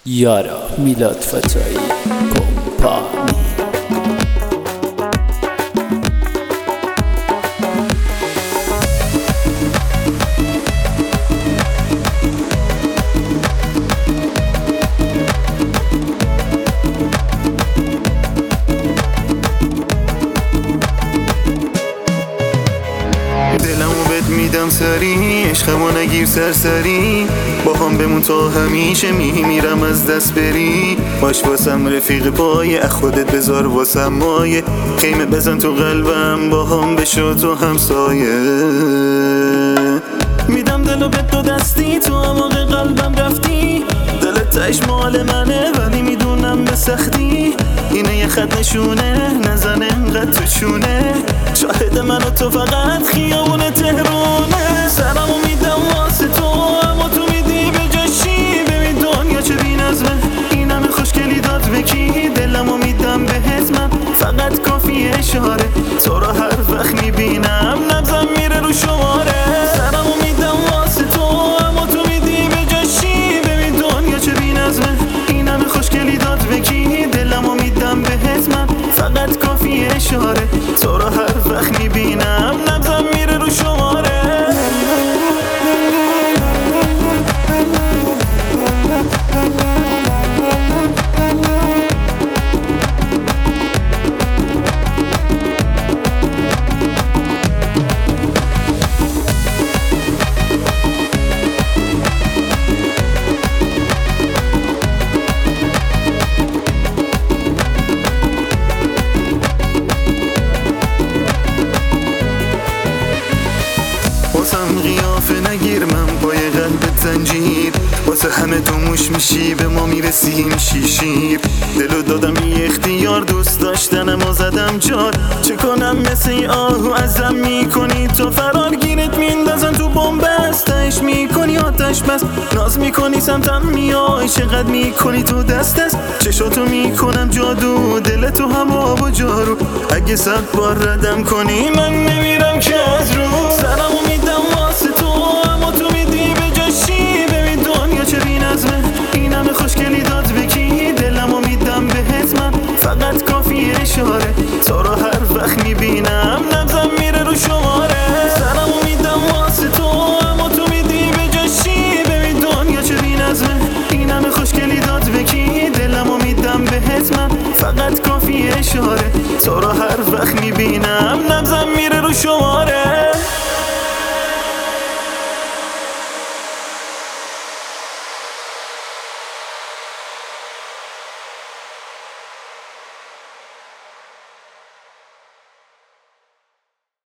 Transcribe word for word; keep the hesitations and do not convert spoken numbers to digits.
یارا میلاد فتایی کمپانی. دلمو بهت میدم سری، عشقمو نگیر سرسری، با هم بمون تا همیشه، میمیرم از دست بری. باش واسم رفیق پایه، از خودت بذار واسم مایه، خیمه بزن تو قلبم، با هم بشو تو همسایه. میدم دلو به تو دستی، تو عمق قلبم رفتی، دلت تاش مال منه ولی میدونم به سختی. اینه یه خط نشونه، نزن انقدر تو چونه، شاهد من و تو فقط خیابون تهرونه. سرمو میدم واسه تو، اما تو میدی به جاشی، ببین دنیا چه بی نظمه، این همه خوشگلی داد به کی؟ دلمو میدم بهت من، فقط کافی اشاره، تو رو هر وقت میبینم نبضم میره رو شماره. سرمو میدم واسه تو، اما تو میدی به جاشی، ببین دنیا چه بی نظمه، این همه خوشگلی داد به کی؟ دلمو میدم بهت من، فقط کافی اشاره، تو رو هر وقت میبینم نبضم میره رو شماره. واسم قیافه نگیر، من پای قلبت زنجیر، واسه همه تو موش میشی، به ما میرسیم شیشیر. دلو دادم بی اختیار، دوست داشتنم و زدم جار، چه کنم مثل ای آهو ازم میکنی تو فرار، گیرت میندازم تو بومبست، تاش میکنی آتش بس، ناز میکنی سمتم میای، چقدر میکنی تو دست است، چشاتو میکنم جادو، دل تو هوا و جارو، اگه صد بار ردم کنی من نمیرم که از رو. سرمو میدم واسه تو، اما تو میدی به جاشی، ببین دنیا چه بی نظمه، این همه خوشگلی داد به کی؟ دلمو میدم بهت من، فقط کافی اشاره، تو رو هر وقت میبینم نبضم میره رو شماره. سرمو میدم واسه تو، اما تو میدی به جاشی، ببین دنیا چه بی نظمه، این همه خوشگلی داد به کی؟ دلمو میدم بهت من، فقط کافی اشاره، تو رو هر وقت میبینم نبضم میره رو شماره.